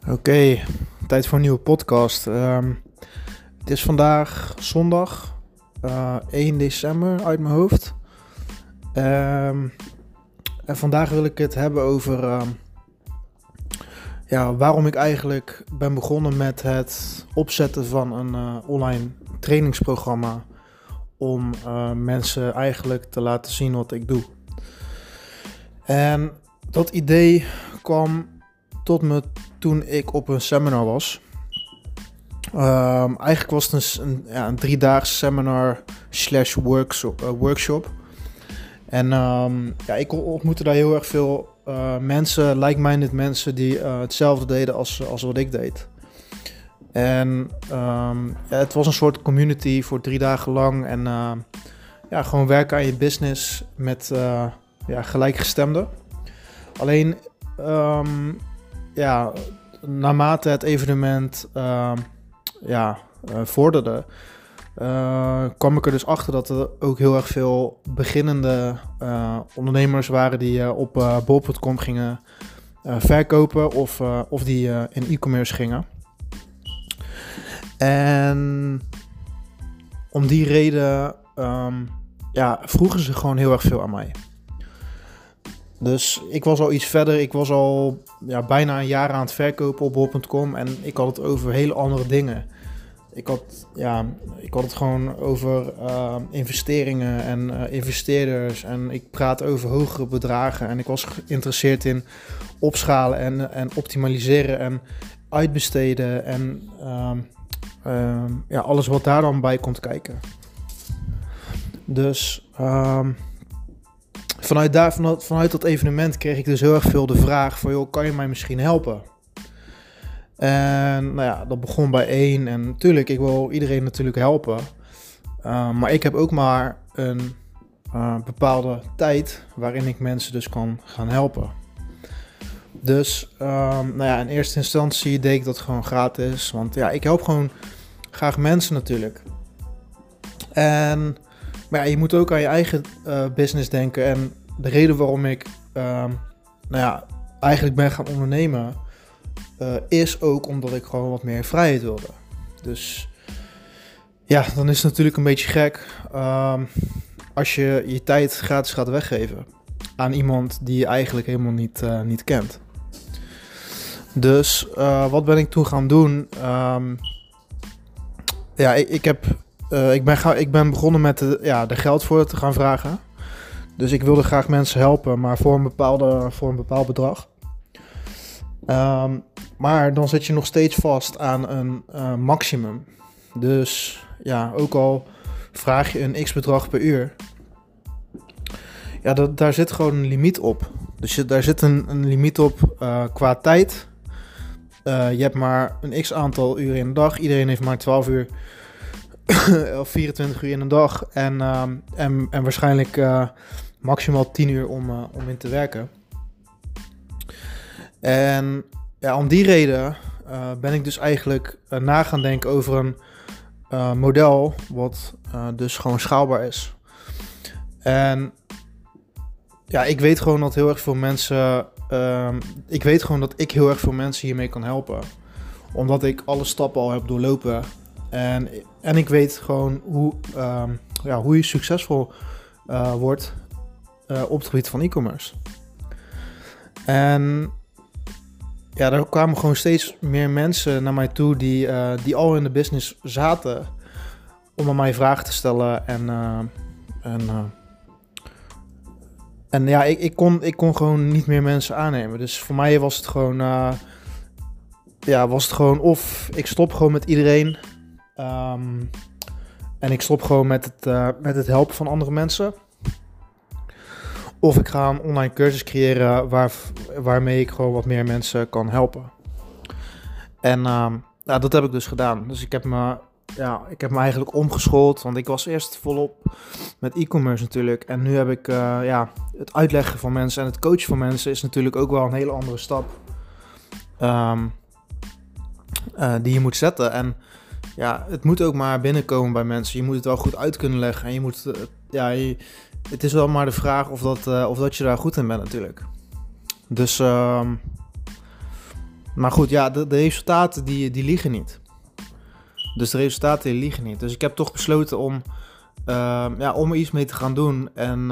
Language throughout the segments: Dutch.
Oké, tijd voor een nieuwe podcast. Het is vandaag zondag 1 december uit mijn hoofd. En vandaag wil ik het hebben over waarom ik eigenlijk ben begonnen met het opzetten van een online trainingsprogramma. Om mensen eigenlijk te laten zien wat ik doe. En dat idee kwam tot me toen ik op een seminar was. Eigenlijk was het een 3-daags seminar / workshop. En ik ontmoette daar heel erg veel mensen, like-minded mensen die hetzelfde deden als wat ik deed. En het was een soort community voor 3 dagen lang. En gewoon werken aan je business met gelijkgestemden. Alleen naarmate het evenement vorderde, kwam ik er dus achter dat er ook heel erg veel beginnende ondernemers waren die op bol.com gingen verkopen of die in e-commerce gingen. En om die reden vroegen ze gewoon heel erg veel aan mij. Dus ik was al iets verder. Ik was al bijna een jaar aan het verkopen op bol.com. En ik had het over hele andere dingen. Ik had het gewoon over investeringen en investeerders. En ik praat over hogere bedragen. En ik was geïnteresseerd in opschalen en optimaliseren en uitbesteden. En alles wat daar dan bij komt kijken. Dus vanuit dat evenement kreeg ik dus heel erg veel de vraag van, joh, kan je mij misschien helpen? En dat begon bij 1 en natuurlijk, ik wil iedereen natuurlijk helpen. Maar ik heb ook maar een bepaalde tijd waarin ik mensen dus kan gaan helpen. Dus in eerste instantie deed ik dat gewoon gratis, want ik help gewoon graag mensen natuurlijk. Maar je moet ook aan je eigen business denken. En de reden waarom ik eigenlijk ben gaan ondernemen, is ook omdat ik gewoon wat meer vrijheid wilde. Dus dan is het natuurlijk een beetje gek als je je tijd gratis gaat weggeven aan iemand die je eigenlijk helemaal niet kent. Dus wat ben ik toen gaan doen? Ik ben begonnen met er geld voor te gaan vragen. Dus ik wilde graag mensen helpen, maar voor een bepaald bedrag. Maar dan zit je nog steeds vast aan een maximum. Dus ook al vraag je een x-bedrag per uur. Daar zit gewoon een limiet op. Dus daar zit een limiet op qua tijd. Je hebt maar een x-aantal uren in de dag. Iedereen heeft maar 12 uur of 24 uur in een dag. En waarschijnlijk maximaal 10 uur om in te werken. En om die reden ben ik dus eigenlijk na gaan denken over een model wat dus gewoon schaalbaar is. En ik weet gewoon dat heel erg veel mensen... ik weet gewoon dat ik heel erg veel mensen hiermee kan helpen. Omdat ik alle stappen al heb doorlopen. En ik weet gewoon hoe je succesvol wordt op het gebied van e-commerce. En daar kwamen gewoon steeds meer mensen naar mij toe die al in de business zaten om aan mij vragen te stellen. Ik kon gewoon niet meer mensen aannemen. Dus voor mij was het gewoon of ik stop gewoon met iedereen. En ik stop gewoon met het helpen van andere mensen. Of ik ga een online cursus creëren waarmee ik gewoon wat meer mensen kan helpen. En dat heb ik dus gedaan. Dus ik heb me eigenlijk omgeschoold. Want ik was eerst volop met e-commerce natuurlijk. En nu heb ik het uitleggen van mensen en het coachen van mensen is natuurlijk ook wel een hele andere stap. Die je moet zetten. En het moet ook maar binnenkomen bij mensen. Je moet het wel goed uit kunnen leggen. En je moet... het is wel maar de vraag of dat je daar goed in bent natuurlijk. Dus Maar goed, ja, de resultaten die liegen niet. Dus de resultaten die liegen niet. Dus ik heb toch besloten om er iets mee te gaan doen.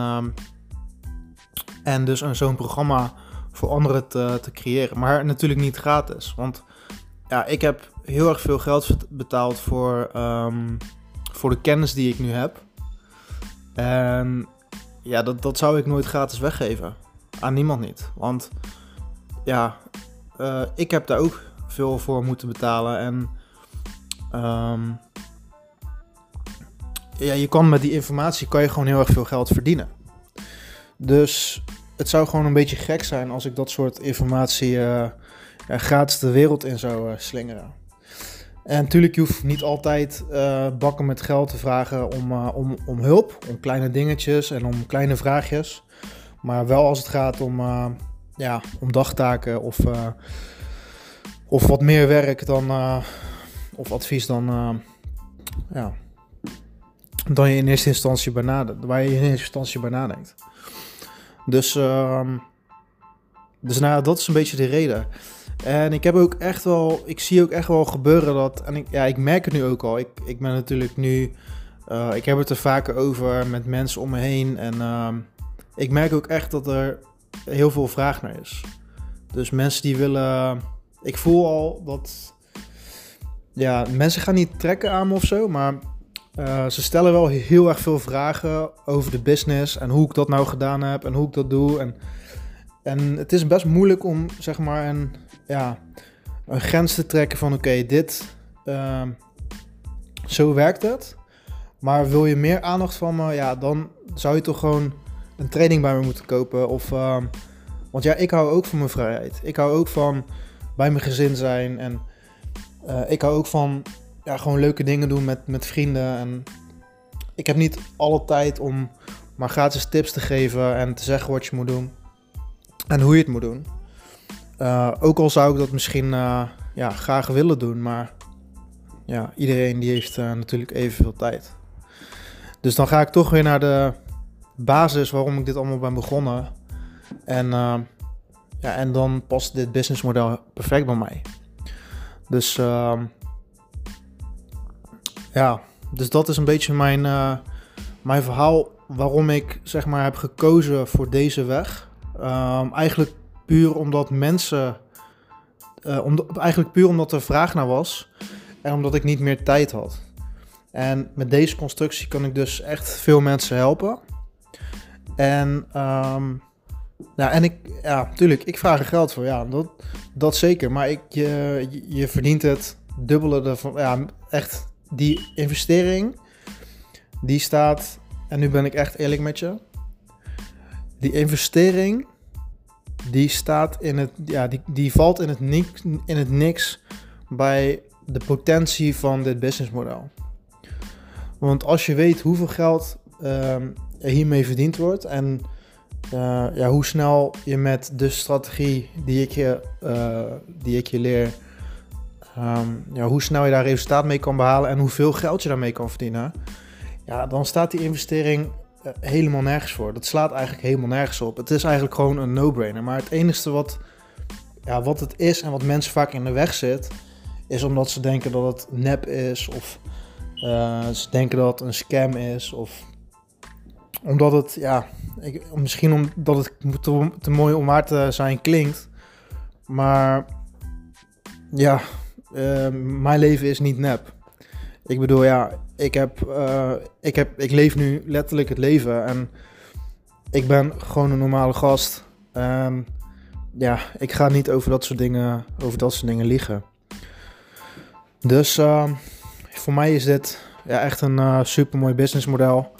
En dus zo'n programma voor anderen te creëren. Maar natuurlijk niet gratis. Want ja, ik heb heel erg veel geld betaald voor de kennis die ik nu heb. En ja, dat zou ik nooit gratis weggeven. Aan niemand niet. Want ja, ik heb daar ook veel voor moeten betalen. En je kan met die informatie gewoon heel erg veel geld verdienen. Dus het zou gewoon een beetje gek zijn als ik dat soort informatie gratis de wereld in zou slingeren. En natuurlijk, je hoeft niet altijd bakken met geld te vragen om hulp, om kleine dingetjes en om kleine vraagjes. Maar wel als het gaat om dagtaken of wat meer werk of advies dan je in eerste instantie waar je in eerste instantie bij nadenkt. Dus dat is een beetje de reden. En ik zie ook echt wel gebeuren dat, en ik merk het nu ook al. Ik ben natuurlijk nu, ik heb het er vaker over met mensen om me heen. En ik merk ook echt dat er heel veel vraag naar is. Dus mensen die willen, ik voel al dat, ja, mensen gaan niet trekken aan me of zo, maar ze stellen wel heel erg veel vragen over de business en hoe ik dat nou gedaan heb en hoe ik dat doe. En het is best moeilijk om, zeg maar, een grens te trekken van oké, zo werkt het. Maar wil je meer aandacht van me, ja, dan zou je toch gewoon een training bij me moeten kopen. Want ja, ik hou ook van mijn vrijheid. Ik hou ook van bij mijn gezin zijn. En ik hou ook van gewoon leuke dingen doen met vrienden. En ik heb niet alle tijd om maar gratis tips te geven en te zeggen wat je moet doen. En hoe je het moet doen. Ook al zou ik dat misschien graag willen doen. Maar ja, iedereen die heeft natuurlijk evenveel tijd. Dus dan ga ik toch weer naar de basis waarom ik dit allemaal ben begonnen. En dan past dit businessmodel perfect bij mij. Dus dus dat is een beetje mijn verhaal waarom ik, zeg maar, heb gekozen voor deze weg. Eigenlijk puur omdat omdat er vraag naar was en omdat ik niet meer tijd had. En met deze constructie kan ik dus echt veel mensen helpen. En tuurlijk, ik vraag er geld voor. Ja, dat zeker. Maar je verdient het dubbele ervan. Ja, echt, die investering, die staat, en nu ben ik echt eerlijk met je. Die investering, die staat die valt in het niks bij de potentie van dit businessmodel. Want als je weet hoeveel geld er hiermee verdiend wordt en hoe snel je met de strategie die ik je leer, hoe snel je daar resultaat mee kan behalen en hoeveel geld je daarmee kan verdienen, ja, dan staat die investering helemaal nergens voor. Dat slaat eigenlijk helemaal nergens op. Het is eigenlijk gewoon een no-brainer. Maar het enige wat het is en wat mensen vaak in de weg zit, is omdat ze denken dat het nep is of ze denken dat het een scam is of omdat het, misschien omdat het te mooi om waar te zijn klinkt. Maar ja, mijn leven is niet nep. Ik bedoel, ik leef nu letterlijk het leven en ik ben gewoon een normale gast. En ik ga niet over dat soort dingen liegen. Dus voor mij is dit echt een supermooi businessmodel.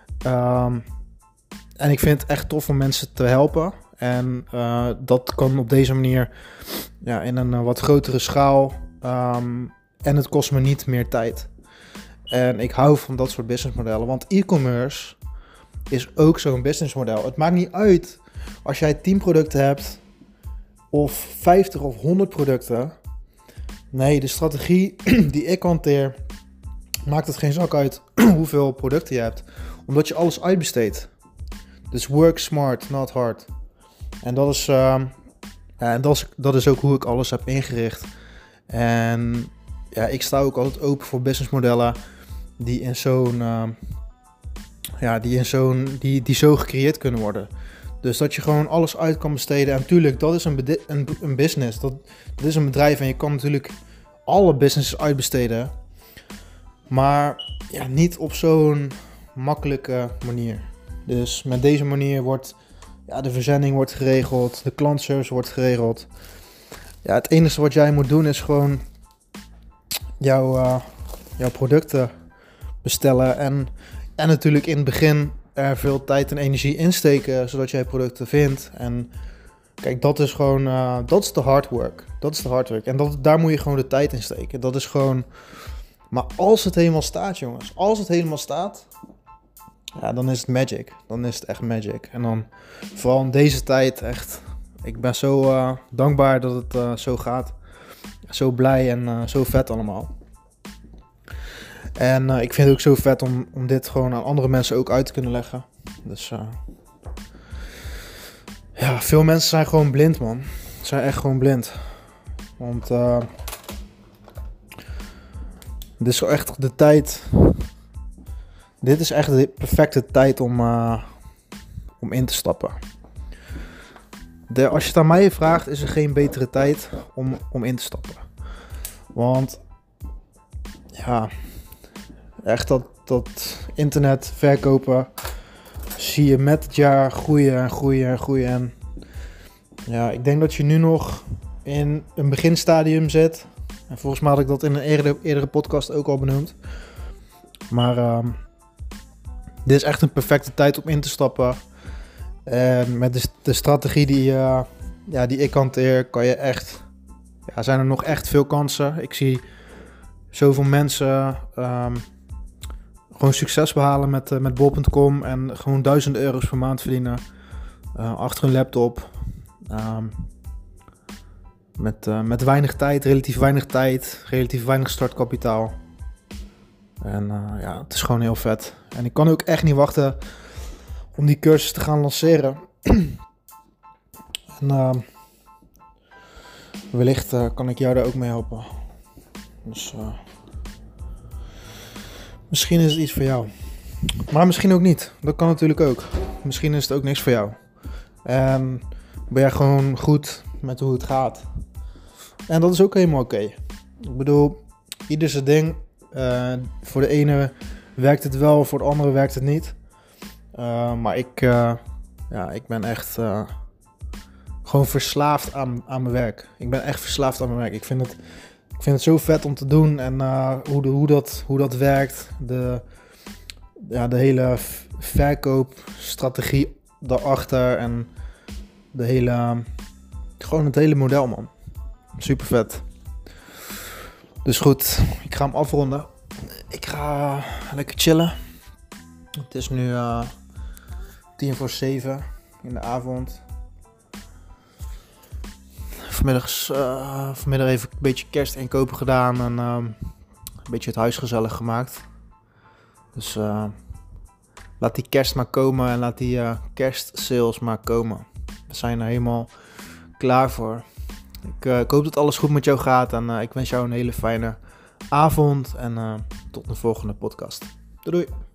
En ik vind het echt tof om mensen te helpen. En dat kan op deze manier in een wat grotere schaal. En het kost me niet meer tijd. En ik hou van dat soort businessmodellen. Want e-commerce is ook zo'n businessmodel. Het maakt niet uit als jij 10 producten hebt. Of 50 of 100 producten. Nee, de strategie die ik hanteer maakt het geen zak uit hoeveel producten je hebt. Omdat je alles uitbesteedt. Dus work smart, not hard. En dat is Ja, en dat is ook hoe ik alles heb ingericht. En ja, ik sta ook altijd open voor businessmodellen die zo gecreëerd kunnen worden. Dus dat je gewoon alles uit kan besteden. En natuurlijk, dat is een business. Dat is een bedrijf en je kan natuurlijk alle businesses uitbesteden. Maar ja, niet op zo'n makkelijke manier. Dus met deze manier wordt de verzending wordt geregeld, de klantservice wordt geregeld. Ja, het enige wat jij moet doen is gewoon jouw producten bestellen. En natuurlijk in het begin er veel tijd en energie insteken, zodat jij producten vindt. En kijk, dat is gewoon, dat is de hard work. Dat is de hard work. En daar moet je gewoon de tijd in steken. Dat is gewoon, maar als het helemaal staat, jongens, als het helemaal staat, ja, dan is het magic. Dan is het echt magic. En dan, vooral in deze tijd, echt, ik ben zo dankbaar dat het zo gaat. Zo blij en zo vet allemaal. En ik vind het ook zo vet om dit gewoon aan andere mensen ook uit te kunnen leggen. Dus ja, veel mensen zijn gewoon blind, man. Ze zijn echt gewoon blind. Want dit is echt de tijd. Dit is echt de perfecte tijd om in te stappen. Als je het aan mij vraagt, is er geen betere tijd om in te stappen. Want ja, echt dat internet verkopen zie je met het jaar groeien. En ja, ik denk dat je nu nog in een beginstadium zit. En volgens mij had ik dat in een eerdere podcast ook al benoemd. Maar dit is echt een perfecte tijd om in te stappen. En met de strategie die ik hanteer, kan je echt, zijn er nog echt veel kansen. Ik zie zoveel mensen gewoon succes behalen met bol.com en gewoon €1000 per maand verdienen achter een laptop. Met weinig tijd, relatief weinig startkapitaal. En het is gewoon heel vet. En ik kan ook echt niet wachten om die cursus te gaan lanceren. En wellicht kan ik jou daar ook mee helpen. Dus misschien is het iets voor jou. Maar misschien ook niet. Dat kan natuurlijk ook. Misschien is het ook niks voor jou. En ben jij gewoon goed met hoe het gaat. En dat is ook helemaal oké. Ik bedoel, ieder zijn ding. Voor de ene werkt het wel, voor de andere werkt het niet. Maar ik ben echt gewoon verslaafd aan mijn werk. Ik ben echt verslaafd aan mijn werk. Ik vind het zo vet om te doen. En hoe dat werkt. De hele verkoopstrategie daarachter. En gewoon het hele model, man. Super vet. Dus goed, ik ga hem afronden. Ik ga lekker chillen. Het is nu 6:50 in de avond. Vanmiddag even een beetje kerstinkopen gedaan en een beetje het huis gezellig gemaakt. Dus laat die kerst maar komen en laat die kerstsales maar komen. We zijn er helemaal klaar voor. Ik hoop dat alles goed met jou gaat en ik wens jou een hele fijne avond en tot de volgende podcast. Doei doei!